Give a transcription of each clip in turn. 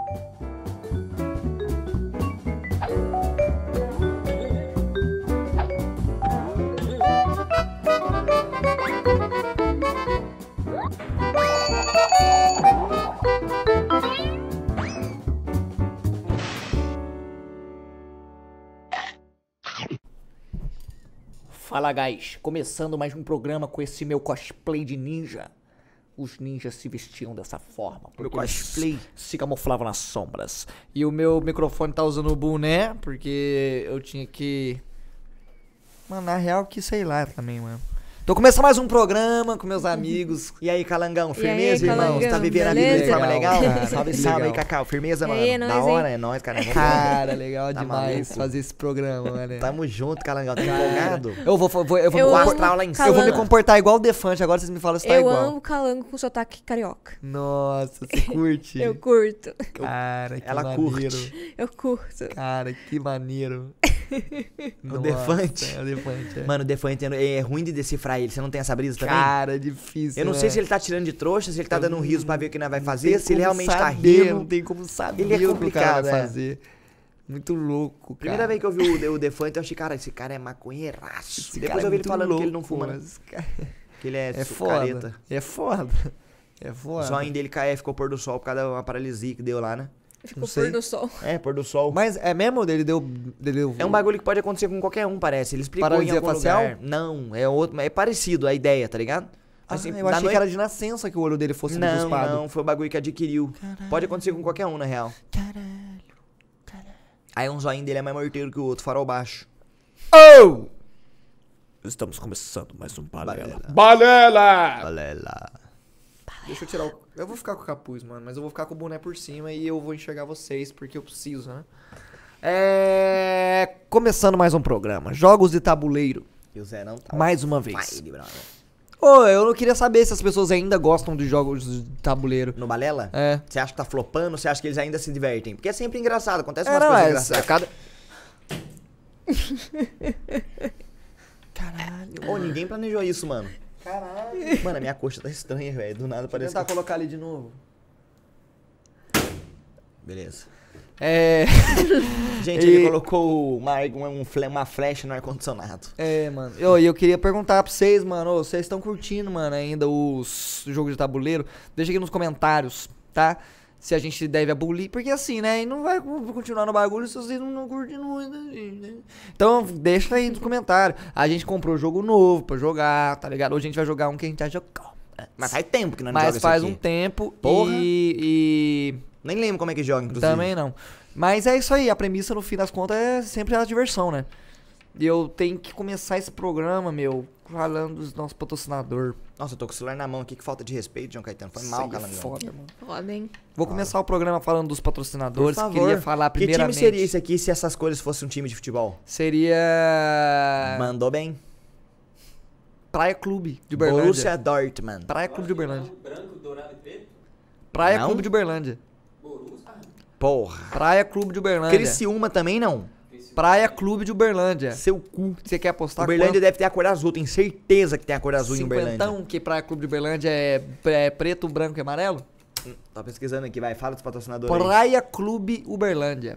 Fala, guys, começando mais um programa com esse meu cosplay de ninja. Os ninjas se vestiam dessa forma, Meu cosplay se camuflavam nas sombras. E o meu microfone tá usando o boné, porque eu tinha que... Mano, na real que sei lá também, mano. Tô começando mais um programa com meus amigos. E aí, Calangão, E firmeza, aí, irmão? Calangão, Você tá vivendo a vida de beleza? forma legal? Cara, Salve, legal. salve aí, Cacau. Firmeza, mano? aí, é nóis, Da hora, hein? é nóis, cara. Cara, legal Tá demais maluco? fazer esse programa, mano. Tamo junto, Calangão. Tá empolgado? Eu vou Eu O amo astral lá em cima. eu vou me Calango. comportar igual o Defante, agora vocês me falam se tá Eu igual. amo calango com sotaque carioca. Nossa, você curte? Eu curto. Cara, que Ela maneiro. curte. Eu curto. Cara, que maneiro. O Defante. É o Defante, é. Mano, o Defante é ruim de decifrar ele. Você não tem essa brisa também? Cara, é difícil. Eu não né? sei se ele tá tirando de trouxa, se ele tá dando um riso pra ver o que nós vai Não fazer, tem se ele como realmente tá saber, rindo. Não tem como saber Ele é o que o cara complicado, vai é. fazer. Muito louco, cara. Primeira vez que eu vi o Defante, eu achei, cara, esse cara é maconheiraço. Esse Depois cara eu vi é ele muito falando que ele não louco, fuma, né? mas esse cara Que ele é, é sucareta. foda. É foda. É O foda. sonho dele ficou pôr do sol por causa da uma paralisia que deu lá, né? Ficou Não sei. pôr do sol. É, pôr do sol. Mas é mesmo? Ele deu... É um bagulho que pode acontecer com qualquer um, parece. Ele explicou Paralisia em algum facial? lugar. Não, é outro, é parecido a ideia, tá ligado? Ah, Assim, eu da achei noite- que era de nascença que o olho dele fosse Não, bispado. não, foi o bagulho que adquiriu. Caralho. Pode acontecer com qualquer um, na real. Caralho. Aí um zoinho dele é mais morteiro que o outro, farol baixo. Oh! Estamos começando mais um Balela. Balela! Balela. Deixa eu tirar o... Eu vou ficar com o capuz, mano, mas eu vou ficar com o boné por cima e eu vou enxergar vocês, porque eu preciso, né? Começando mais um programa. Jogos de tabuleiro. E o Zé não tá. Mais uma vez. Fire, brother. Ô, eu não queria saber se as pessoas ainda gostam de jogos de tabuleiro. No Balela? É. Você acha que tá flopando? Você acha que eles ainda se divertem? Porque é sempre engraçado, acontece umas Não, coisas é engraçadas. cada... Caralho. Ô, ninguém planejou isso, mano. Caralho. Mano, a minha coxa tá estranha, velho. Do nada Vou parece tentar que... colocar ali de novo. Beleza. E- Gente, ele colocou uma flecha no ar-condicionado. Mano. Eu queria perguntar pra vocês, mano. Ô, vocês estão curtindo, mano, ainda os jogos de tabuleiro? Deixa aqui nos comentários, tá? Se a gente deve abolir. Porque assim, né? E não vai continuar no bagulho se vocês não curtem muito, né? Então, deixa aí nos comentários. A gente comprou jogo novo pra jogar, tá ligado? Hoje a gente vai jogar um que a gente já jogou. Mas faz tempo que nós não Mas joga faz isso um aqui. tempo Porra. e Nem lembro como é que joga, inclusive. também não. Mas é isso aí, a premissa no fim das contas é sempre a diversão, né? E eu tenho que começar esse programa, meu, falando dos nossos patrocinadores. Nossa, eu tô com o celular na mão aqui, que falta de respeito, João Caetano. Foi Isso mal, aí é Calangão. foda, mano. Foda, hein? Vou começar o programa falando dos patrocinadores. Por favor. Queria falar Que time primeiramente. seria esse aqui se essas cores fossem um time de futebol? Seria Mandou bem. Praia Clube de Uberlândia. Borussia Dortmund. Praia Clube de Uberlândia. Branco, dourado e preto? Praia Não? Clube de Uberlândia. Borussia? Porra. Praia Clube de Uberlândia. Criciúma também não. Praia Clube de Uberlândia. Seu cu. Você quer apostar Uberlândia deve ter a cor azul, tenho certeza que tem a cor azul em Uberlândia. Cinquentão, que Praia Clube de Uberlândia é preto, branco e amarelo? Tá pesquisando aqui, vai, fala dos patrocinadores aí. Praia Clube Uberlândia.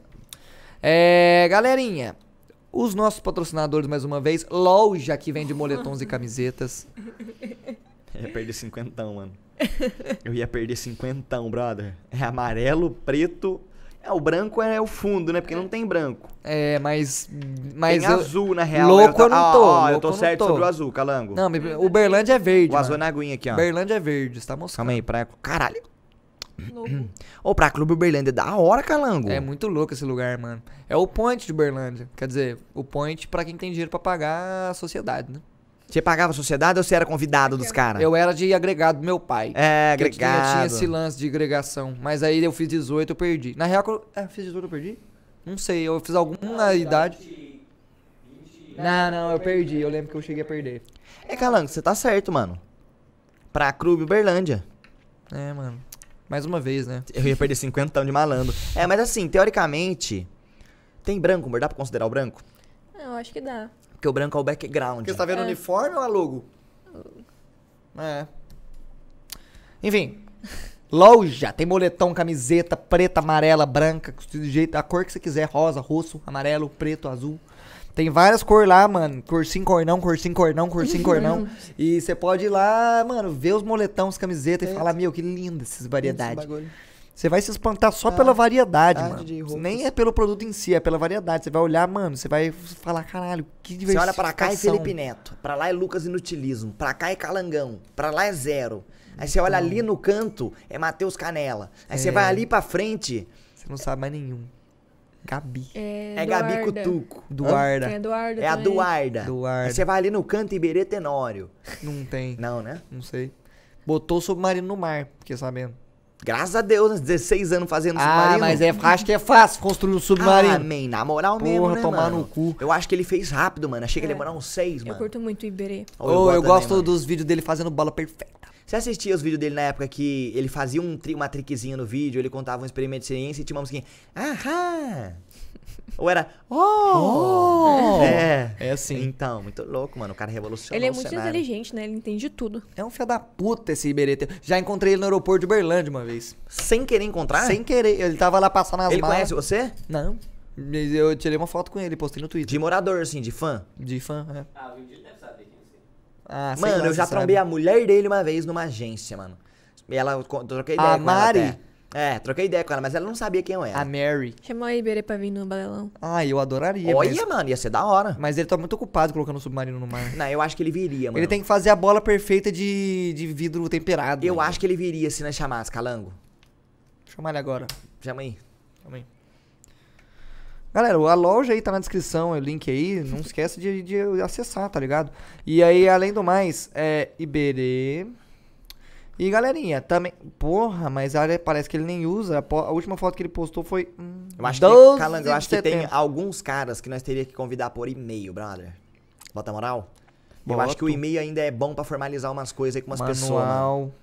Galerinha, os nossos patrocinadores, mais uma vez, loja que vende moletons e camisetas. Eu ia perder cinquentão, mano. Eu ia perder cinquentão, brother. É amarelo, preto... o branco é o fundo, né? Porque não tem branco. Mas Tem eu, azul, na real. louco eu não tô, eu louco tô eu não certo tô. sobre o azul, Calango. Não, Uberlândia é verde, o azul é mano. na aguinha aqui, ó. Uberlândia é verde, você tá mostrando. Calma aí, praia... Caralho. Louco. Ô, Praia Clube Uberlândia é da hora, Calango. É muito louco esse lugar, mano. É o point de Uberlândia. Quer dizer, o point pra quem tem dinheiro pra pagar a sociedade, né? Você pagava a sociedade ou você era convidado dos caras? Eu era de agregado do meu pai. É, Que eu tinha agregado. esse lance de agregação. Mas aí eu fiz 18, eu perdi. Na real, fiz 18, eu perdi? Não sei, eu fiz alguma idade. Não, eu perdi. Eu lembro que eu cheguei a perder. É, Calango, você tá certo, mano. Praia Clube Uberlândia. É, mano. Mais uma vez, né? Eu ia perder 50 de malandro. É, mas assim, teoricamente... Tem branco, amor? Dá pra considerar o branco? Eu acho que dá. Porque o branco é o background. Porque você tá vendo o uniforme ou a logo? É. Enfim. Loja. Tem moletom, camiseta, preta, amarela, branca, do jeito, a cor que você quiser. Rosa, roxo, amarelo, preto, azul. Tem várias cores lá, mano. Cor sim, cor não, cor sim, cor não, cor sim, cor não. E você pode ir lá, mano, ver os moletão, as camisetas e falar, meu, que linda essas variedades. Você vai se espantar só pela variedade, mano. Nem é pelo produto em si, é pela variedade. Você vai olhar, mano, você vai falar, caralho, que diversão. Você olha pra cá é Felipe Neto, pra lá é Lucas Inutilismo, pra cá é Calangão, pra lá é Zero. Aí você olha ali no canto, é Matheus Canela. Aí você vai ali pra frente... Você não sabe mais nenhum. Gabi. É Gabi Cutuco. Duarda. É Eduardo É a também. Duarda. Duarda. Aí você vai ali no canto, Iberê Tenório. Não tem. Não, né? Não sei. Botou o submarino no mar, fiquei sabendo. Graças a Deus, 16 anos fazendo Ah, submarino. mas acho que é fácil construir um submarino. Ah, man, na moral Porra, mesmo, né, tomar mano? no cu. Eu acho que ele fez rápido, mano. Achei que ele ia demorar uns 6, Eu mano. curto muito o Iberê. Eu também, gosto mano. dos vídeos dele fazendo bola perfeita. Você assistia os vídeos dele na época que ele fazia uma triquezinha no vídeo, ele contava um experimento de ciência e tinha uma musiquinha... Aham! Ou era... Oh! É assim. Então, muito louco, mano. O cara revolucionou Ele é o muito cenário. inteligente, né? Ele entende tudo. É um filho da puta esse Iberê. Já encontrei ele no aeroporto de Uberlândia uma vez. Sem querer encontrar? Sem querer. Ele tava lá passando as Ele malas. conhece você? Não. Mas eu tirei uma foto com ele, postei no Twitter. De morador, assim, de fã? De fã, é. Ah, o Vindilho deve saber quem você é. Ah, sei Mano, lá, eu já você trombei sabe. a mulher dele uma vez numa agência, mano. E ela, troquei ideia A com Mari? ela até. É, troquei ideia com ela, mas ela não sabia quem eu era. A Mary. Chama o Iberê pra vir no balelão. Ah, eu adoraria. Olha, mano, ia ser da hora. Mas ele tá muito ocupado colocando o submarino no mar. Não, eu acho que ele viria, mano. Ele tem que fazer a bola perfeita de vidro temperado. Eu mano. acho que ele viria se nós chamasse, Calango. Chama ele agora. Chama aí. Calma aí. Galera, a loja aí tá na descrição, o link aí. Não esquece de acessar, tá ligado? E aí, além do mais, é Iberê. E galerinha, também. Porra, mas parece que ele nem usa. A última foto que ele postou foi. Eu acho 12 que, Calango, eu acho que de tem setembro. alguns caras que nós teríamos que convidar por e-mail, brother. Bota moral? Eu acho que o Boto. e-mail ainda é bom pra formalizar umas coisas aí com umas pessoas, mano. Manual.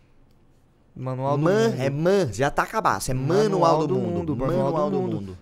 Manual do mundo. É já tá acabado. É manual do mundo. Manual do mundo.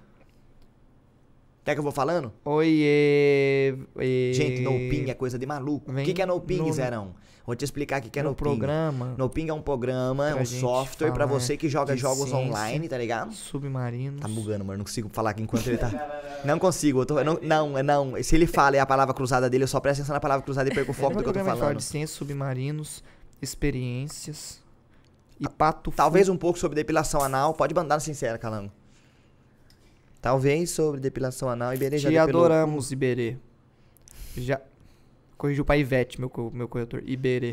Quer que eu vou falando? Oiê. Gente, no ping é coisa de maluco. O Vem que é no ping, no- Zerão? Vou te explicar o que é no no ping. programa. No ping é um programa, é Pra um gente software pra falar você que joga de jogos ciência. online, tá ligado? Submarinos. Tá bugando, mano. Não consigo falar aqui enquanto ele tá. Não consigo. Não. Se ele fala e a palavra cruzada dele, eu só presto atenção na palavra cruzada e perco o foco do que eu tô Programa de falando. de ciência, submarinos, experiências e pato. Talvez um pouco sobre depilação anal. Pode mandar sincera, Calango. Talvez sobre depilação anal e beleza. Te adoramos, Iberê. Já corrigiu pra Ivete, meu corretor. Iberê.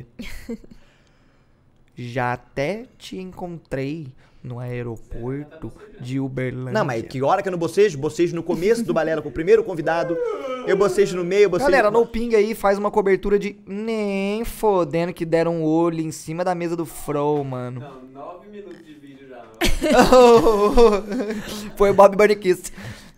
Já até te encontrei no aeroporto de Uberlândia. Não, mas que hora que eu não bocejo? Bocejo no começo do balela com o primeiro convidado. Eu bocejo no meio, eu bocejo... Galera, no Ping aí faz uma cobertura de nem fodendo que deram um olho em cima da mesa do Fro, mano. Não, 9 minutos de vídeo já. Foi o Bob Burnquist.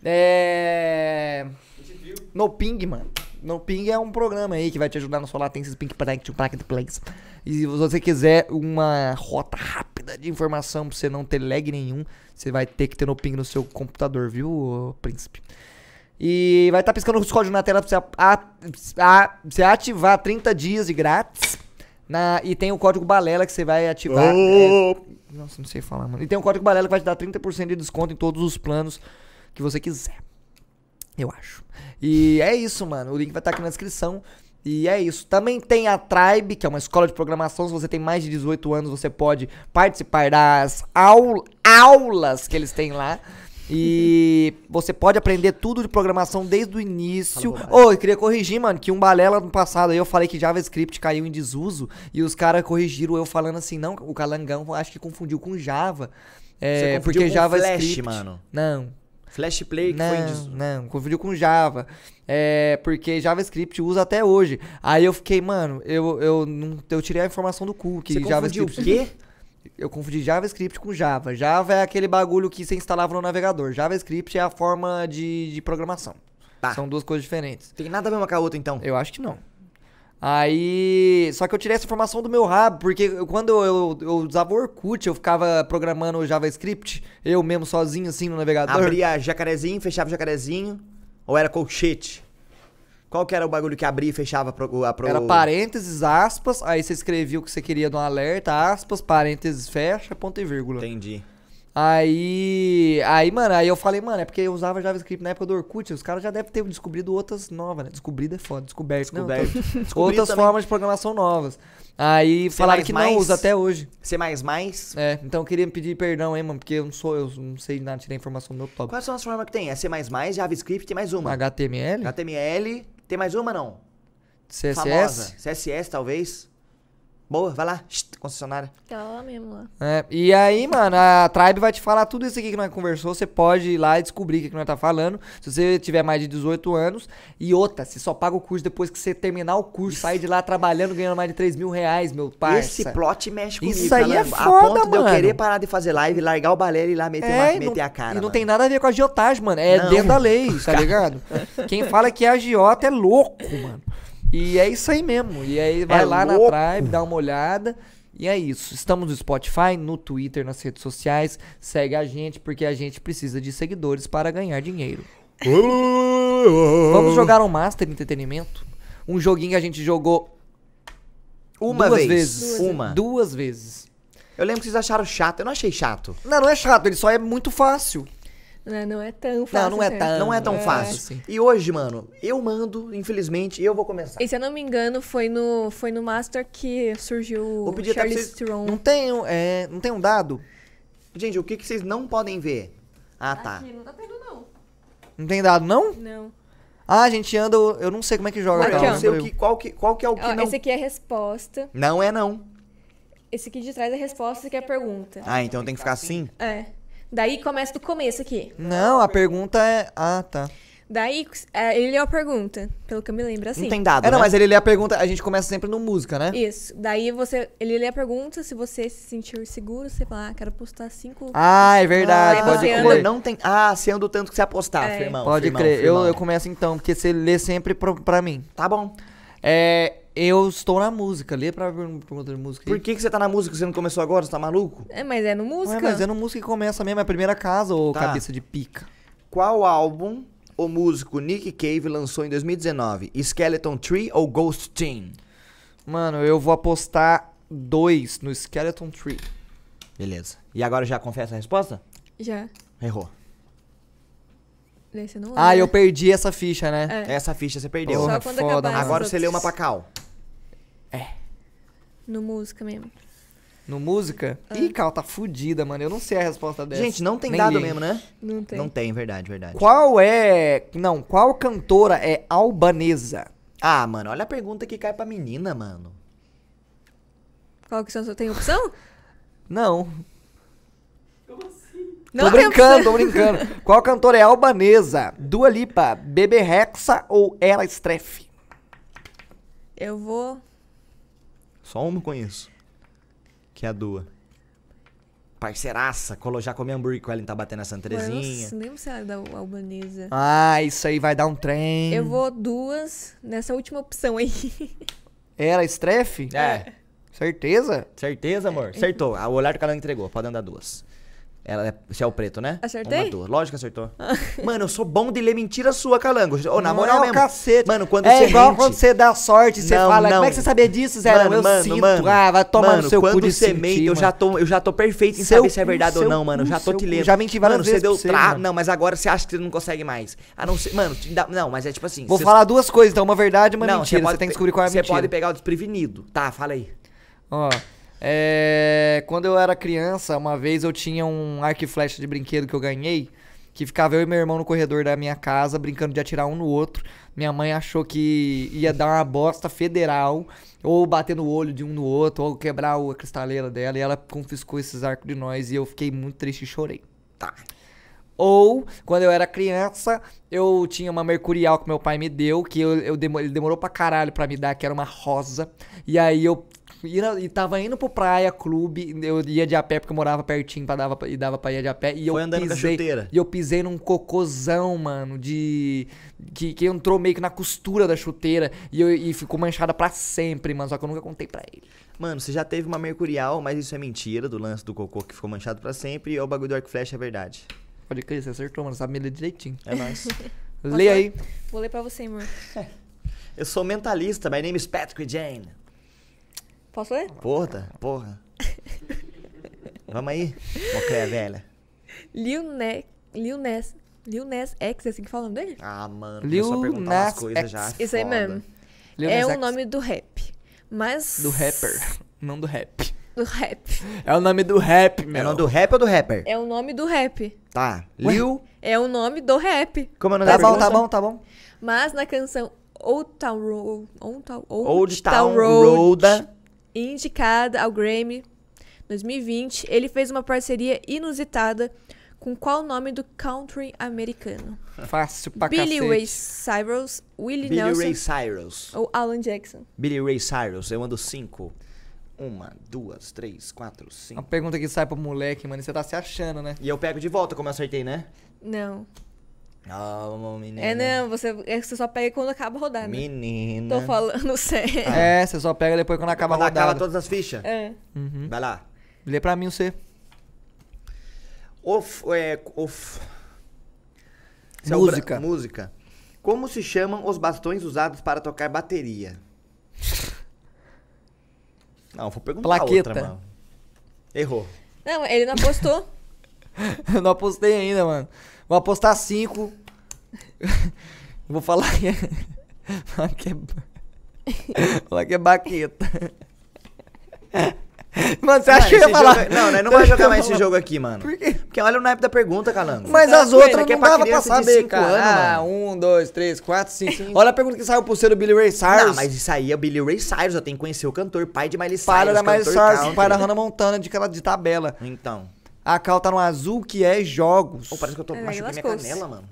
A gente viu. No Ping, mano. No Ping é um programa aí que vai te ajudar na sua latência Ping Packet Plays. E se você quiser uma rota rápida de informação pra você não ter lag nenhum, você vai ter que ter no Ping no seu computador, viu, ô príncipe? E vai estar piscando os códigos na tela pra você ativar 30 dias de grátis. E tem o código Balela que você vai ativar. Nossa, não sei falar, mano. E tem um código Balela que vai te dar 30% de desconto em todos os planos que você quiser. Eu acho. E é isso, mano. O link vai estar aqui na descrição. E é isso. Também tem a Tribe, que é uma escola de programação. Se você tem mais de 18 anos, você pode participar das aulas que eles têm lá. E você pode aprender tudo de programação desde o início. Eu queria corrigir, mano, que um balela no passado aí eu falei que JavaScript caiu em desuso. E os caras corrigiram eu falando assim, não, o Calangão acho que confundiu com Java. Você confundiu porque com JavaScript. Flash, mano. Não. Flash Player que foi em desuso. Não, confundiu com Java. Porque JavaScript usa até hoje. Aí eu fiquei, mano, eu tirei a informação do cu. Que Você confundiu o quê? Eu confundi JavaScript com Java. Java é aquele bagulho que você instalava no navegador. JavaScript é a forma de programação. Tá. São duas coisas diferentes. Tem nada a ver uma com a outra, então. Eu acho que não. Aí. Só que eu tirei essa informação do meu rabo, porque quando eu usava o Orkut, eu ficava programando o JavaScript, eu mesmo sozinho assim no navegador. Abria jacarezinho, fechava jacarezinho. Ou era colchete? Qual que era o bagulho que abria e fechava Era parênteses, aspas, aí você escrevia o que você queria no alerta, aspas, parênteses, fecha, ponto e vírgula. Entendi. Mano, aí eu falei, mano, é porque eu usava JavaScript na época do Orkut, os caras já devem ter descobrido outras novas, né? Descobrido é foda, descoberto. Não, Descoberto. Descobri outras também. formas de programação novas. Aí falaram que não usa até hoje. C++. É, então eu queria pedir perdão, hein, mano, porque eu não sei nada, tirei informação do meu top. Quais são as formas que tem? É C++, JavaScript, tem mais uma. HTML? HTML, tem mais uma não? CSS? Famosa. CSS, talvez. Boa, vai lá, concessionária. Tá lá mesmo, lá. É, e aí, mano, a Tribe vai te falar tudo isso aqui que nós conversou. Você pode ir lá e descobrir o que nós tá falando. Se você tiver mais de 18 anos. E outra, você só paga o curso depois que você terminar o curso. Sair de lá trabalhando, ganhando mais de 3 mil reais, meu parça. Esse plot mexe comigo. Isso aí é Calango. foda, A ponto de eu mano. querer parar de fazer live, largar o balé e ir lá meter a cara. E não mano. tem nada a ver com a agiotagem, mano. É Não. dentro da lei, tá ligado? Quem fala que é agiota é louco, mano. E é isso aí mesmo. E aí vai lá louco. na Tribe, dá uma olhada. E é isso. Estamos no Spotify, no Twitter, nas redes sociais. Segue a gente, porque a gente precisa de seguidores para ganhar dinheiro. Vamos jogar um Master Entretenimento? Um joguinho que a gente jogou Uma duas vez. vezes. Uma. Duas vezes. Eu lembro que vocês acharam chato. Eu não achei chato. Não é chato, ele só é muito fácil. Não é tão fácil. não é assim. tão- Não é tão É, fácil. sim. E hoje, mano, eu mando, infelizmente, e eu vou começar. E se eu não me engano, foi no Master que surgiu Vou o pedir até pra Charlize vocês- Theron. Não tem um dado? Gente, o que vocês não podem ver? Ah, tá. Aqui, não tá tendo, não. Não tem dado, não? Não. Ah, a gente anda, eu não sei como é que joga. Aqui, Eu tá? ó. não sei Lembro eu. qual que é o que Ó, não... esse aqui é a resposta. Não é não. Esse aqui de trás é a resposta, esse aqui é a pergunta. Ah, então tem que ficar assim? É. Daí começa do começo aqui. Não, a pergunta é... Ah, tá. Daí ele leu a pergunta, pelo que eu me lembro, assim. Não tem dado, Não, né? mas ele lê a pergunta, a gente começa sempre no música, né? Isso. Daí ele lê a pergunta, se você se sentir seguro, você fala, quero postar 5... Ah, é verdade, Ah, pode você crer. anda- Não tem... Ah, você anda o tanto que você apostar, É. firmão. Pode firmão, crer. firmão. Eu começo então, porque você lê sempre pra mim. Tá bom. Eu estou na música, lê pra pergunta de música aí. Por que você tá na música? Você não começou agora? Você tá maluco? É, mas é no música. Ué, mas é no música que começa mesmo, é a primeira casa, ou Tá. cabeça de pica. Qual álbum o músico Nick Cave lançou em 2019? Skeleton Tree ou Ghost Team? Mano, eu vou apostar 2 no Skeleton Tree. Beleza. E agora já confessa a resposta? Já. Errou. Daí você não Ah, lê. eu perdi essa ficha, né? É. Essa ficha você perdeu. Porra, Só quando foda, acabar mano. Agora as você leu uma outras. pra cal. No música mesmo. No música? Ih, Cal, tá fudida, mano. Eu não sei a resposta dessa. Gente, não tem Nem dado li. mesmo, né? Não tem. Não tem, verdade, verdade. Qual cantora é albanesa? Ah, mano, olha a pergunta que cai pra menina, mano. Qual que são? Tem opção? Não. Não Tô tem brincando, opção. tô brincando. Qual cantora é albanesa? Dua Lipa, Bebe Rexha ou Ela Streff? Eu vou... Só uma eu conheço. Que é a Dua. Parceiraça, já comi hambúrguer com ela em Tabaté na Santa Eu não Terezinha. lembro se era da albanesa. Ah, isso aí vai dar um trem. Eu vou 2 nessa última opção aí. Ela Streff? É, Certeza? certeza, amor? Acertou. O olhar do canal entregou. Pode andar 2. Você é o preto, né? Acertei? Uma, 2. Lógico que acertou. Mano, eu sou bom de ler mentira sua, Calango. Ô, na Não moral é o mesmo. cacete. Mano, quando É você igual mente... quando você dá sorte, você Não, fala, não. como é que você sabia disso, Zé? Mano, Eu mano, sinto. mano. Ah, vai tomar Mano, no seu cu quando de você sentir, mente, eu mano. já tô perfeito em Seu saber se é cu, verdade ou seu não, mano. cu, Já tô seu te cu. lendo. Já menti várias mano, vezes você deu pra você, mano. Não, mas agora você acha que você não consegue mais. A não ser... Mano, não, mas é tipo assim... Vou você- falar duas coisas, então, uma verdade e uma Não, mentira. Você tem que descobrir qual é a mentira. Você pode pegar o desprevenido. Tá, fala aí. Ó, quando eu era criança, uma vez eu tinha um arco e flecha de brinquedo que eu ganhei, que ficava eu e meu irmão no corredor da minha casa, brincando de atirar um no outro. Minha mãe achou que ia dar uma bosta federal, ou bater no olho de um no outro, ou quebrar a cristaleira dela, e ela confiscou esses arcos de nós, e eu fiquei muito triste e chorei. Tá. Ou, quando eu era criança, eu tinha uma mercurial que meu pai me deu, que ele demorou pra caralho pra me dar, que era uma rosa. E aí eu tava indo pro praia, clube, eu ia de a pé porque eu morava pertinho e dava pra ir de a pé. E Foi eu andando com a pisei, chuteira. e eu pisei num cocôzão, mano, que entrou meio que na costura da chuteira e ficou manchada pra sempre, mano, só que eu nunca contei pra ele. Mano, você já teve uma mercurial, mas isso é mentira, do lance do cocô que ficou manchado pra sempre, e o bagulho do arco e flecha é verdade. Pode crer, você acertou, mano, sabe me ler direitinho. É nóis. Lê aí. Vou ler pra você, amor. Eu sou mentalista, my name is Patrick Jane. Posso ler? Porra. Vamos aí, Mocréia velha. Lil Nas X, é assim que fala o nome dele? Ah, mano, Lil começou a perguntar Nas umas coisas X. já. Isso aí foda. mesmo. Lil É Nas o X. nome do rap. Mas... Do rapper, não do rap. Do rap. É o nome do rap, É meu. o nome do rap ou do rapper? É o nome do rap. Tá. Ué? Lil. É o nome do rap. Como é o nome Tá da bom, pergunta? tá bom. Mas na canção Old Town Road... Old Town Road. Indicada ao Grammy 2020, ele fez uma parceria inusitada com qual nome do country americano? Fácil pra Billy cacete. Ray Cyrus, Willie Billy Nelson Ray Cyrus. ou Alan Jackson? Billy Ray Cyrus, eu ando 5. 1, 2, 3, 4, Uma 5. pergunta que sai pro moleque, mano, e você tá se achando, né? E eu pego de volta, como eu acertei, né? Não. Oh, menina. É não, você só pega quando acaba a rodada. Menina. Tô falando sério. É, você só pega depois quando acaba Quando a rodada. acaba todas as fichas. É. Uhum. Vai lá. Lê pra mim você. Música. Música. Como se chamam os bastões usados para tocar bateria? Não, vou perguntar Plaqueta. outra, mano. Errou. Não, ele não apostou. Eu não apostei ainda, mano. Vou apostar 5. Vou falar que é... falar que é baqueta. Mano, você acha que eu ia falar? Não, nós não vamos jogar mais esse jogo aqui, mano. Por quê? Porque olha o naipe da pergunta, Calango. Mas Tá as com outras ele, que é não pra dava pra criança de saber, 5 cara. anos, 1, 2, 3, 4, 5. Olha a pergunta que saiu pro seu do Billy Ray Cyrus. Não, mas isso aí é o Billy Ray Cyrus. Eu tenho que conhecer o cantor, pai de Miley Cyrus. Para da Miley cantor Cyrus, country. para da Hannah Montana de tabela. Então. A Cal tá no azul, que é jogos. Oh, parece que eu tô É, machuquei minha lascou-se. canela, mano.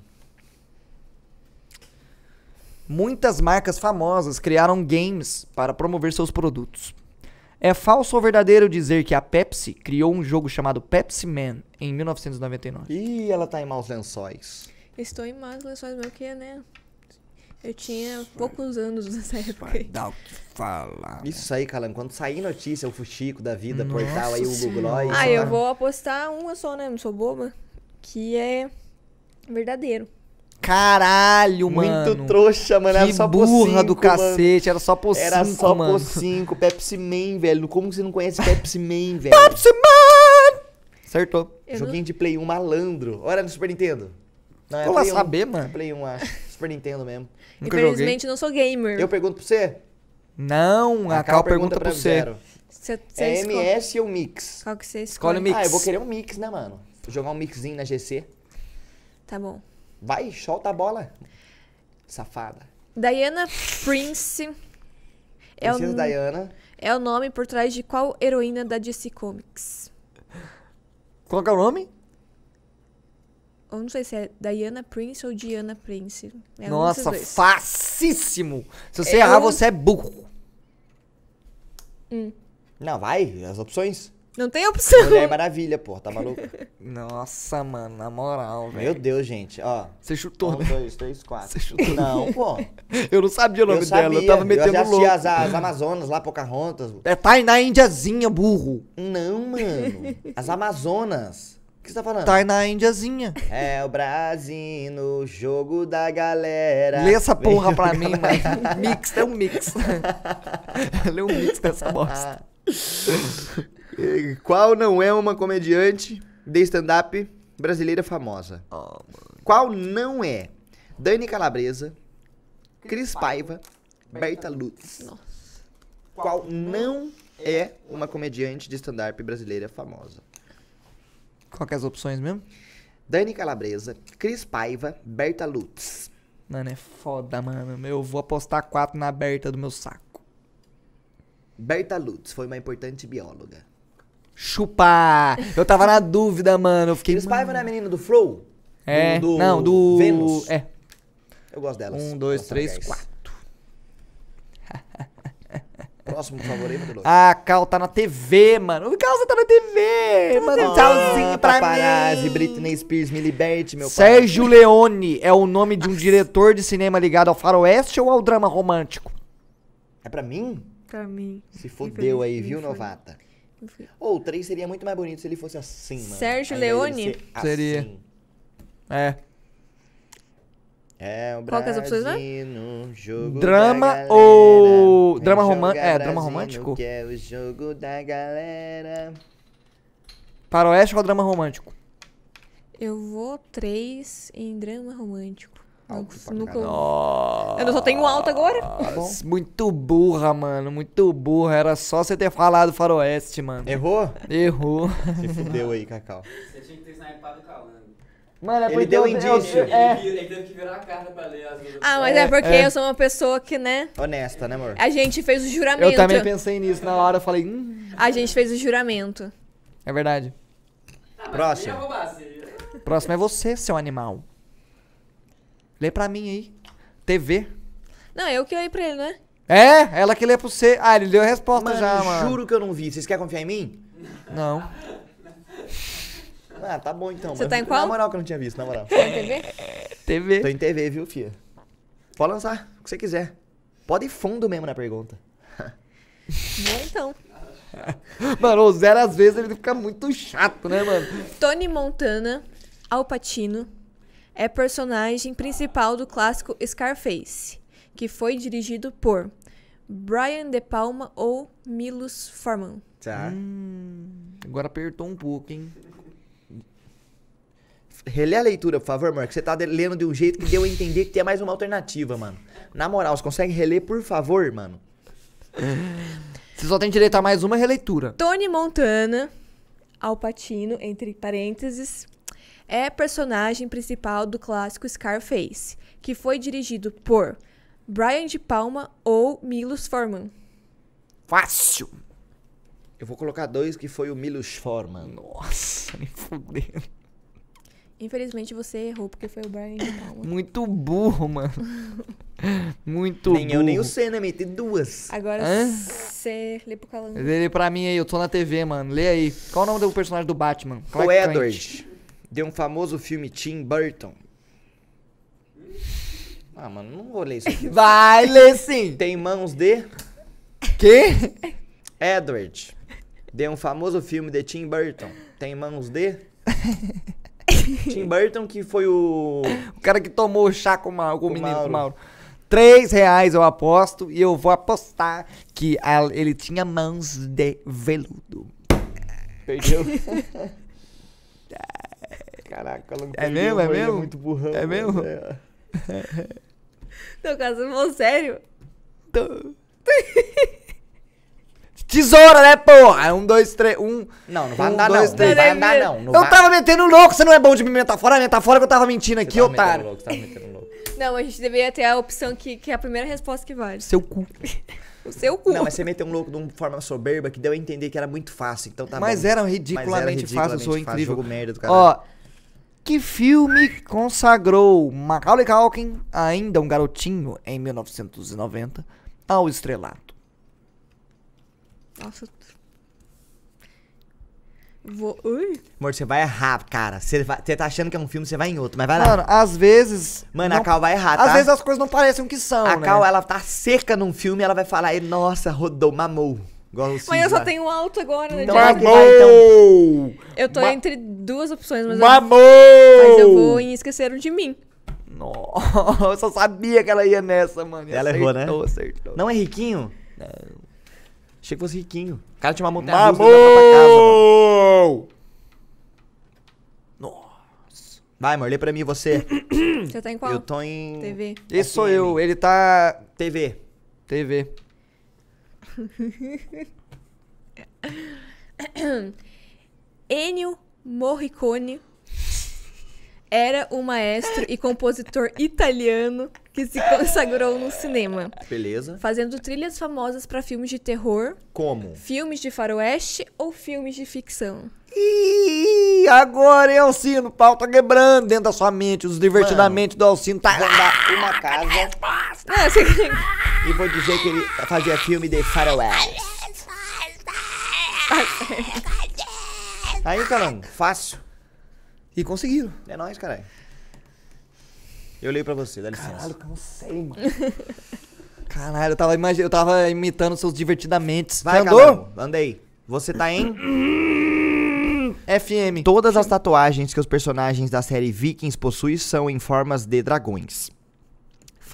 Muitas marcas famosas criaram games para promover seus produtos. É falso ou verdadeiro dizer que a Pepsi criou um jogo chamado Pepsi Man em 1999? Ih, ela tá em maus lençóis. Estou em mais lençóis meu que, né? Eu tinha poucos anos nessa época. Vai dar o que falar. Isso aí, Calango. Quando sair notícia, o Fuxico da vida, Nossa portal aí, o Google Senhora. Gloss. Ah, eu vou apostar uma só, né? Não sou boba. Que é verdadeiro. Caralho, mano. Muito trouxa, mano. Era Que só por burra 5, do cacete. Era só por 5, Era só mano. por 5. Pepsi Man, velho. Como você não conhece Pepsi Man, velho? Pepsi Man! Acertou. Eu Joguinho de Play 1 malandro. Olha no Super Nintendo. Não, Vou lá Play 1. saber, mano. Play 1, acho. Super Nintendo mesmo. Nunca joguei. Infelizmente, não sou gamer. Eu pergunto pra você. Não, a Cal pergunta pra pro você. zero. Você É escolhe. MS ou Mix? Qual que você Escolhe escolhe? o mix. Ah, eu vou querer um Mix, né, mano? Vou jogar um Mixzinho na GC. Tá bom. Vai, solta a bola. Safada. Diana Prince é o, Princesa Diana. é o nome por trás de qual heroína da DC Comics? Qual que é o nome? Eu não sei se é Diana Prince ou Diana Prince. É um Nossa, desses dois. facíssimo. Se você Eu- errar, você é burro. Não, vai, as opções. Não tem opção. Mulher Maravilha, pô, tá maluco? Nossa, mano, na moral, Meu velho. Deus, gente, ó. Você chutou, 1, né? 2, 3, 4. Você chutou. Não, pô. Eu não sabia o nome Eu dela, sabia. eu tava metendo eu já louco. assisti as Amazonas lá, Pocahontas. É Tainá Indiazinha, burro. Não, mano. As Amazonas. O que você tá falando? Tainá Indiazinha. É o Brasil no jogo da galera. Lê essa porra Vem pra jogar mim, mano. Mix, é um mix. Lê um mix dessa bosta. Qual não é uma comediante de stand-up brasileira famosa? Qual não é? Dani Calabresa, Cris Paiva, Berta Lutz. Nossa. Qual não é uma comediante de stand-up brasileira famosa? Qual que é as opções mesmo? Dani Calabresa, Cris Paiva, Berta Lutz. Mano, é foda, mano. Eu vou apostar 4 na aberta do meu saco. Berta Lutz foi uma importante bióloga. Chupa! Eu tava na dúvida, mano. Eu fiquei. Cris Paiva não é a menina do Flow? É, do não, do. Vênus? É. Eu gosto delas. 1, 2, Elas são 3, legais. 4. Próximo, por favor, aí, Madeloso. A Cal tá na TV, mano. O Cal, você tá na TV. Manda um tchauzinho pra Paparazzi, mim. Britney Spears, me liberte, meu pai. Sérgio Leone é o nome de um diretor de cinema ligado ao faroeste ou ao drama romântico? É pra mim? Pra mim. Se fodeu aí, viu, Infelizmente foi. novata? Ou o 3 seria muito mais bonito se ele fosse assim, mano. Sérgio Ao invés Leone? dele ser Seria. assim. É. É o Qual que é as opções, né? Brasil no jogo Drama da galera. ou- drama Joga român- é, drama Brasil romântico? que é o jogo da galera. Faroeste ou drama romântico? Eu vou 3 em drama romântico. Alto pra Nunca- caralho. Nossa, Eu só tenho um alto agora. muito burra, mano. Muito burra. Era só você ter falado faroeste, mano. Errou? Errou. Se fudeu aí, Cacau. Você tinha que ter snipado o Calango. Mano, é Ele porque deu eu- indício. Ele teve que virar a carta pra ler as duas. Ah, mas é porque eu sou uma pessoa que, né? Honesta, né, amor? A gente fez o juramento. Eu também pensei nisso na hora. Eu falei, A gente fez o juramento. é verdade. Próximo. Ia roubar, você. Próximo é você, seu animal. Lê pra mim aí. TV. Não, eu que olhei pra ele, né? É, ela que lê pra você. Ah, ele deu a resposta Mano, já, mano. juro que eu não vi. Vocês querem confiar em mim? Não. Ah, tá bom então. Você mas tá em qual? Na moral que eu não tinha visto, na moral. Tá na TV? TV. Tô em TV, viu, fia? Pode lançar, o que você quiser. Pode ir fundo mesmo na pergunta. Bom, então. Mano, o zero às vezes ele fica muito chato, né, mano? Tony Montana, Al Pacino, é personagem principal do clássico Scarface, que foi dirigido por Brian De Palma ou Milos Forman. Tá. Agora apertou um pouco, hein? Relê a leitura, por favor, amor, que você tá lendo de um jeito que deu a entender que tem mais uma alternativa, mano. Na moral, você consegue reler, por favor, mano? Você só tem direito a mais uma releitura. Tony Montana, Al Pacino, entre parênteses, é personagem principal do clássico Scarface, que foi dirigido por Brian De Palma ou Milos Forman. Fácil. Eu vou colocar 2 que foi o Milos Forman. Nossa, nem fudendo. Infelizmente você errou, porque foi o Brian De Palma. Muito burro, mano. Muito Nem burro. eu, nem o Senna, meti 2. Agora Hã? você lê pro calango. Lê pra mim aí, eu tô na TV, mano. Lê aí. Qual o nome do personagem do Batman? O Clark Kent. Edward de um famoso filme Tim Burton. Ah, mano, não vou ler isso aqui. Vai ler sim. Tem mãos de Quê? Edward de um famoso filme de Tim Burton. Tem mãos de Tim Burton, que foi o... O cara que tomou o chá com o menino, Mauro. com o Mauro. R$3 eu aposto e eu vou apostar que ele tinha mãos de veludo. Perdeu. Caraca, não É mesmo? É ele mesmo? muito burrão. É mesmo? mano. No caso, você falou sério? Tesoura, né, porra? 1, 2, 3, 1. Não, não vai Um, andar dois, não. três. Não vai andar não. Não Eu vai... tava metendo louco, você não é bom de me metafora? Metafora que eu tava mentindo aqui, Você tava otário. metendo louco, você tava metendo louco. Não, a gente deveria ter a opção que é a primeira resposta que vale. Seu cu. O seu cu. Não, mas você meteu um louco de uma forma soberba que deu a entender que era muito fácil, então tá Mas bom. era Mas ridiculamente fácil, eu sou incrível. Jogo merda do caralho. Ó, que filme consagrou Macaulay Culkin, ainda um garotinho, em 1990, ao estrelato? Nossa. Ui. Amor, você vai errar, cara. Você tá achando que é um filme, você vai em outro, mas vai lá. Mano, às vezes... Mano, não- a Cal vai errar, tá? Às vezes as coisas não parecem o que são, A né? Cal, ela tá seca num filme e ela vai falar, "Ei, nossa, rodou, mamou. Igual o Cid Mas eu só lá. tenho um alto agora, né? Então Diego? vai que vai, então. Eu tô Ma- entre duas opções, mas Mamou! eu vou em Esqueceram de Mim. Nossa, eu só sabia que ela ia nessa, mano. E Ela errou, né? Acertou. Não é riquinho? Não. Achei que fosse riquinho. O cara tinha uma montanha russa dentro da própria casa, mano. Mamou! Nossa. Vai, amor, lê pra mim você. Você tá em qual? Eu tô em... TV. Esse sou FM. eu, ele tá... TV. TV. Ennio Morricone era um maestro e compositor italiano que se consagrou no cinema, Beleza. fazendo trilhas famosas para filmes de terror, Como? filmes de faroeste ou filmes de ficção. Ih, agora é Alcino, o pau tá quebrando dentro da sua mente, os divertidamente do Alcino tá... Vou dar uma casa Ah, você... e vou dizer que ele fazia filme de faroeste. Aí, caramba, fácil. E conseguiram. É nóis, caralho. Eu leio pra você, dá licença. Caralho, cansei, mano. Caralho, eu tava imitando seus divertidamente. Vai, Você andou? Calango, andei. Você tá em... FM. Todas as tatuagens que os personagens da série Vikings possuem são em formas de dragões.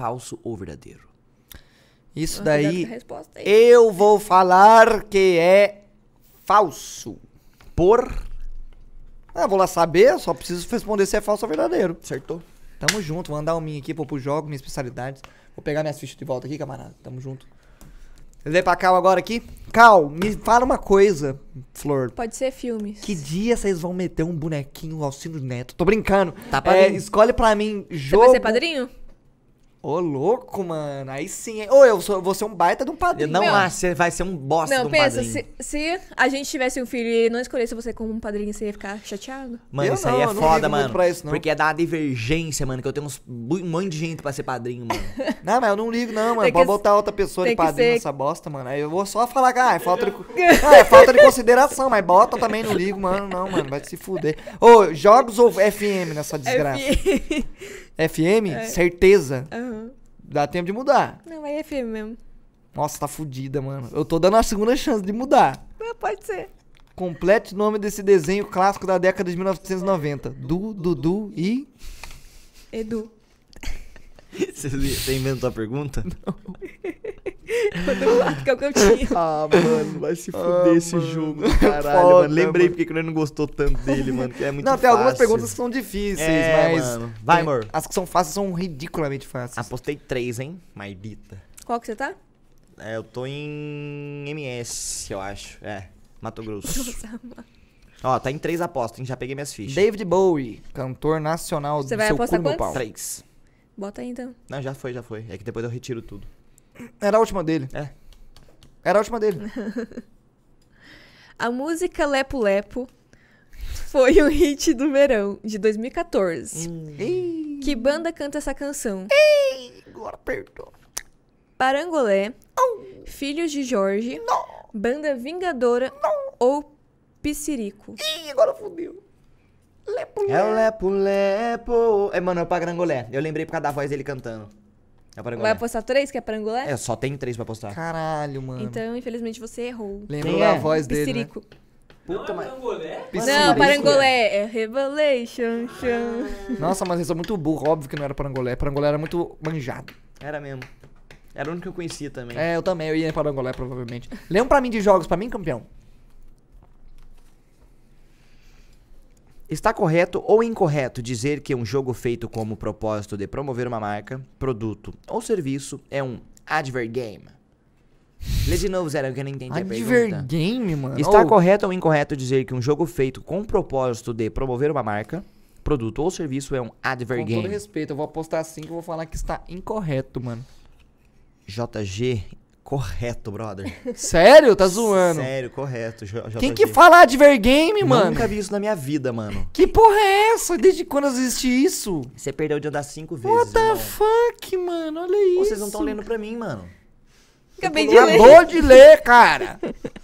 falso ou verdadeiro? Isso Nossa, cuidado daí, com a resposta aí. eu vou falar que é falso. Por... Vou lá saber, só preciso responder se é falso ou verdadeiro. Acertou. Tamo junto, vou andar o minha aqui, vou pro jogo, minhas especialidades. Vou pegar minhas fichas de volta aqui, camarada. Tamo junto. Vem pra Cal agora aqui. Cal, me fala uma coisa, Flor. Pode ser filmes. Que dia vocês vão meter um bonequinho Alcino Neto? Tô brincando. Tá pra mim. Escolhe pra mim Você jogo... vai ser padrinho? Ô, louco, mano. Aí sim, hein? Ô, eu vou ser um baita de um Eu padrinho. não Meu. acho, você vai ser um bosta de Não, um pensa, padrinho. se a gente tivesse um filho e não escolhesse você como um padrinho, você ia ficar chateado? Mano, Eu isso não, aí é eu não foda, ligo muito mano. pra isso, não. Porque é da divergência, mano, que eu tenho um monte de gente pra ser padrinho, mano. Não, mas eu não ligo, não, mano. Tem Pode que- botar outra pessoa de tem que padrinho ser- nessa bosta, mano. Aí eu vou só falar que é falta de... é falta de consideração, mas bota também, não ligo, mano. Não, mano, vai se fuder. Ô, jogos ou FM nessa desgraça? FM? Certeza. Aham. Dá tempo de mudar. Não, é FM mesmo. Nossa, tá fudida, mano. Eu tô dando a segunda chance de mudar. Não, pode ser. Complete o nome desse desenho clássico da década de 1990. Dudu e... Edu. Você inventou a pergunta? Que é o que eu tinha. Ah, mano, vai se fuder esse mano. jogo do caralho, Foda, mano. Lembrei mano. porque que nós não gostou tanto dele, mano, que é muito Não, fácil. tem algumas perguntas que são difíceis, É, mas... mano. Vai, tem- amor. As que são fáceis são ridiculamente fáceis. Apostei 3, hein? Maldita. Qual que você tá? É, eu tô em MS, eu acho. É, Mato Grosso. Ó, tá em 3 apostas, hein? Já peguei minhas fichas. David Bowie, cantor nacional Você do vai seu apostar cu no meu quantos? pau. 3. Bota aí então. Não, já foi. É que depois eu retiro tudo. Era a última dele. É. Era a última dele. A música Lepo Lepo foi um hit do verão de 2014. Ih, Que banda canta essa canção? agora apertou. Parangolé, Filhos de Jorge, Banda Vingadora ou Pissirico? Ih, agora fudeu. É o Lepo Lepo. É, mano, é o Pagrangolé. Eu lembrei por causa da voz dele cantando. É o Vai Pagrangolé. apostar 3, que é Parangolé? É, só tem 3 pra apostar. Caralho, mano. Então, infelizmente, você errou. Lembrou Quem da é? voz dele, né? Pissirico. Puta, mas... Angolé? Não, Pissirico. Parangolé é Revelation. Nossa, mas eu sou muito burro. Óbvio que não era Parangolé. Parangolé era muito manjado. Era mesmo. Era o único que eu conhecia também. É, eu também. Eu ia em Parangolé, provavelmente. Lembra pra mim de jogos pra mim, campeão? Está correto ou incorreto dizer que um jogo feito como propósito de promover uma marca, produto ou serviço é um advergame? Lê de novo, Zero, que eu não entendi a pergunta. Advergame, mano. Está Ô, correto ou incorreto dizer que um jogo feito com o propósito de promover uma marca, produto ou serviço é um Com todo advergame? respeito, eu vou apostar assim que eu vou falar que está incorreto, mano. JG, correto, brother. Sério? Tá zoando. Sério, correto. JG. Quem que fala advergame, mano? Nunca vi isso na minha vida, mano. Que porra é essa? Desde quando existe isso? Você perdeu de andar 5 vezes, What the irmão. fuck, mano? Olha isso. Vocês não estão lendo pra mim, mano. Acabei de ler. Acabou de ler, cara.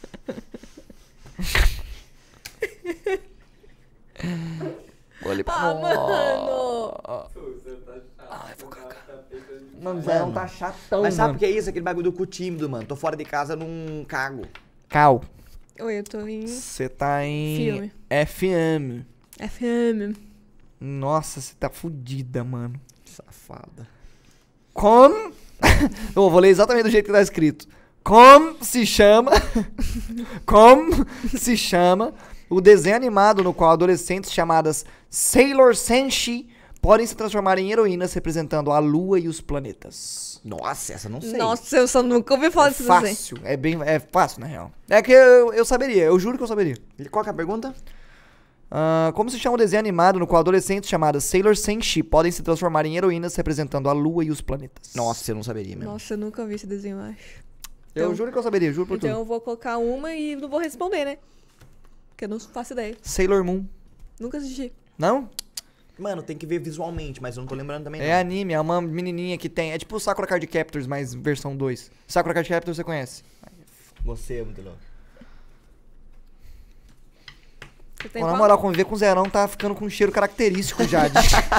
Olha pra... Ah, mano. Você tá chato. Ai, vou cagar. Tá pensando Mano, Mano. não tá chatão, Mas sabe mano. o que é isso? Aquele bagulho do cu tímido, mano. Tô fora de casa num cago. Cal, Oi, eu tô em você tá em Filme. FM. FM. Nossa, você tá fudida, mano. Safada. Como... Eu vou ler exatamente do jeito que tá escrito. Como se chama... Como se chama o desenho animado no qual adolescentes chamadas Sailor Senshi podem se transformar em heroínas representando a lua e os planetas? Nossa, essa eu não sei. Nossa, eu só nunca ouvi falar É desse desenho. fácil, é fácil na real. É que eu saberia, eu juro que eu saberia. Qual que é a pergunta? Como se chama o desenho animado no qual adolescentes chamadas Sailor Senshi podem se transformar em heroínas representando a lua e os planetas? Nossa, eu não saberia mesmo. Nossa, eu nunca vi esse desenho, eu acho. Eu então- juro que eu saberia, juro por Então tudo. eu vou colocar uma e não vou responder, né? Porque eu não faço ideia. Sailor Moon. Nunca assisti. Não? Mano, tem que ver visualmente, mas eu não tô lembrando também É anime, é uma menininha que tem... É tipo o Sakura Card Captors, mas versão 2. Sakura Card Captors você conhece. Você é muito louco. Você tem Pô, na qual? moral, conviver com o Zerão tá ficando com um cheiro característico já.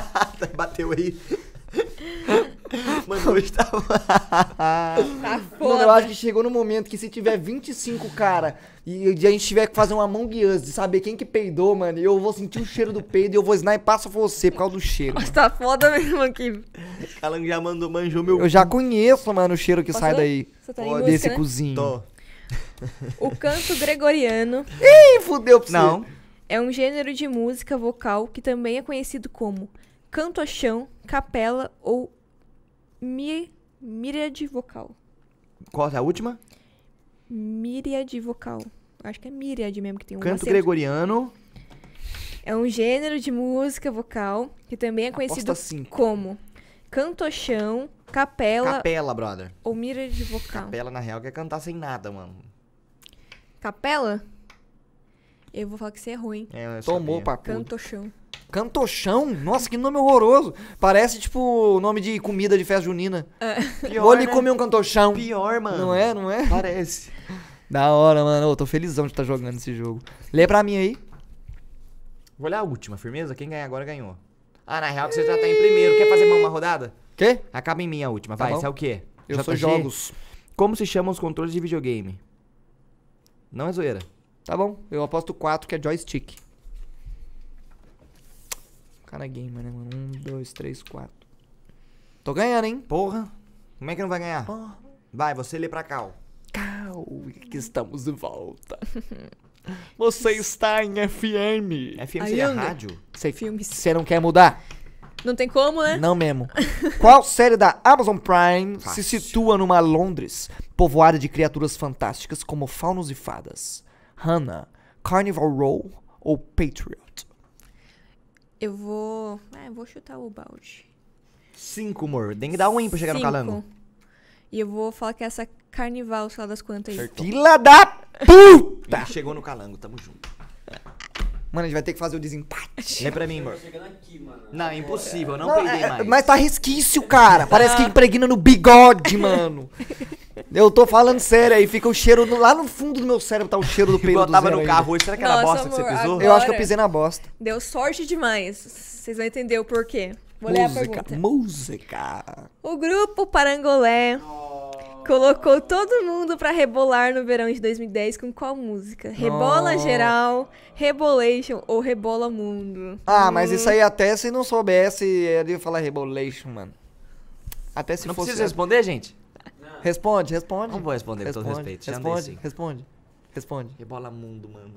Bateu aí. Mano, hoje tava... Tá foda. Mano, eu foda. acho que chegou no momento que se tiver 25 cara e a gente tiver que fazer um Among Us de saber quem que peidou, mano, e eu vou sentir o cheiro do peido e eu vou sniper só você por causa do cheiro. Nossa, tá foda mesmo aqui. Calango já manjou meu. Eu já conheço, mano, o cheiro que Posso sai ler? daí. Você tá em Pode. música, Desse né? cozinho. Tô. O canto gregoriano Ih, fudeu pra você. Não. é um gênero de música vocal que também é conhecido como canto a chão, capela ou míriade vocal. Qual é a última? Míriade vocal. Acho que é míriade mesmo que tem um Canto acento. gregoriano. É um gênero de música vocal que também é conhecido Aposta 5. como canto a chão, capela Capela, brother. ou míriade vocal. Capela, na real, quer cantar sem nada, mano. Capela? Eu vou falar que você é ruim. É, eu Tomou, sabia. papo. Cantochão. Cantochão? Nossa, que nome horroroso. Parece, tipo, nome de comida de festa junina. Pior, Vou ali né? comer um cantochão. Pior, mano. Não é, não é? Parece. Da hora, mano. Eu tô felizão de estar jogando esse jogo. Lê pra mim aí. Vou olhar a última, firmeza? Quem ganhar agora ganhou. Ah, na real que você já tá em primeiro. Quer fazer uma rodada? Quê? Acaba em mim a última, Tá vai. bom. Isso é o quê? Eu sou JG? jogos. Como se chamam os controles de videogame? Não é zoeira. Tá bom. Eu aposto 4, que é joystick. Cara gamer, né, mano? 1, 2, 3, 4. Tô ganhando, hein? Porra. Como é que não vai ganhar? Porra. Vai, você lê pra cá. Ó. Que estamos de volta. Você está em FM. FM seria Ainda. rádio? Filmes. Você não quer mudar? Não tem como, né? Não mesmo. Qual série da Amazon Prime Fácil. se situa numa Londres povoada de criaturas fantásticas como faunos e fadas? Hannah, Carnival Row ou Patriot? Eu vou chutar o balde. 5, amor. Tem que dar um pra chegar no 5. calango. E eu vou falar que é essa carnival, sei lá das quantas aí. Fila da puta! Chegou no calango, tamo junto. Mano, a gente vai ter que fazer o desempate. Lê pra mim, amor. Tô chegando aqui, mano. Não, impossível. Não peidei mais. Mas tá resquício, cara. Parece que impregna no bigode, mano. Eu tô falando sério aí. Fica o cheiro lá no fundo do meu cérebro, tá o cheiro do peido Igual do tava Zero no ainda. carro hoje. Será que era Nossa, bosta que você amor, pisou? agora- Eu acho que eu pisei na bosta. Deu sorte demais. Vocês vão entender o porquê. Vou ler a pergunta. Música. O grupo Parangolé colocou todo mundo pra rebolar no verão de 2010 com qual música? Rebola Oh. Geral, Rebolation ou Rebola Mundo? Ah, mas isso aí até se não soubesse, eu ia falar Rebolation, mano. Até se Não fosse... precisa responder, gente? Responde, responde. Não vou responder, com todo Responde, respeito. Já responde, andei responde, responde. Rebola mundo, mano.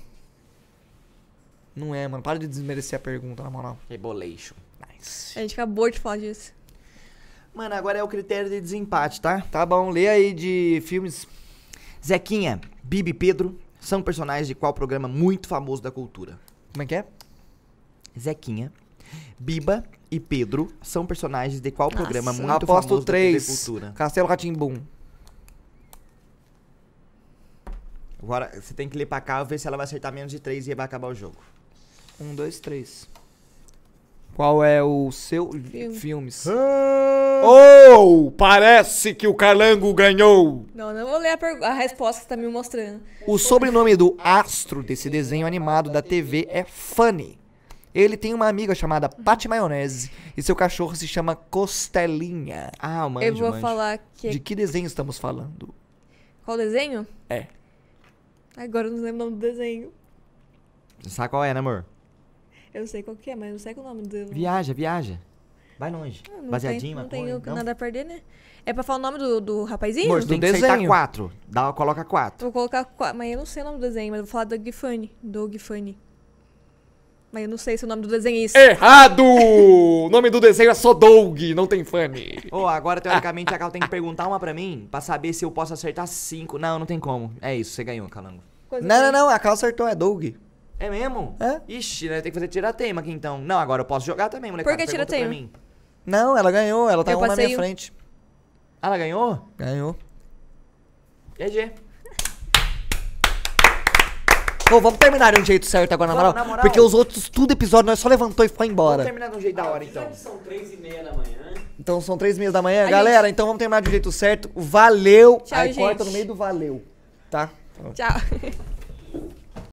Não é, mano. Para de desmerecer a pergunta, na moral. Rebolation. Nice. A gente acabou de falar disso. Mano, agora é o critério de desempate, tá? Tá bom, lê aí de filmes. Zequinha, Bibi e Pedro são personagens de qual programa muito famoso da cultura? Como é que é? Zequinha, Biba e Pedro são personagens de qual programa muito Aposto famoso da TV 3. Cultura? Castelo Rá-Tim-Bum. Agora você tem que ler pra cá e ver se ela vai acertar menos de 3 e vai acabar o jogo. 1, 2, 3. Qual é o seu filmes? Oh, parece que o Calango ganhou. Não vou ler a resposta que você tá me mostrando. O sobrenome do astro desse desenho animado da TV é Funny. Ele tem uma amiga chamada Patty Maionese e seu cachorro se chama Costelinha. Ah, o manjo, Eu vou manjo. falar que... De que desenho estamos falando? Qual desenho? É. Agora eu não lembro o nome do desenho. Sabe qual é, né, amor? Eu sei qual que é, mas não sei qual é o nome do... Viaja, viaja. Vai longe. Não Baseadinho, não maconha, tenho não? nada a perder, né? É pra falar o nome do rapazinho? Amor, você tem Do que acertar desenho. 4. Coloca 4. Vou colocar... Mas eu não sei o nome do desenho, mas eu vou falar Doug Funny. Doug Funny. Mas eu não sei se o nome do desenho é isso. Errado! O nome do desenho é só Doug, não tem Funny. Ô, agora teoricamente a Cal tem que perguntar uma pra mim pra saber se eu posso acertar 5. Não, não tem como. É isso, você ganhou, Calango. Não, a Cal acertou, é Doug. É mesmo? É? Ixi, né? Tem que fazer tiratema aqui então. Não, agora eu posso jogar também, molecada. Por que Pergunta tiratema? pra mim. Não, ela ganhou, ela tá Eu uma na passei minha um. frente. Ah, ela ganhou? Ganhou. GG. Ô, vamos terminar de um jeito certo agora, na Vamos, moral, na moral. Porque os outros, tudo episódio, nós só levantou e foi Vamos embora. terminar de um jeito da hora então. São 3h30 da manhã. Então são 3h30 da manhã. A Galera, gente- então vamos terminar de um jeito certo. Valeu. Tchau, Aí corta gente. no meio do valeu. Tá? Tchau.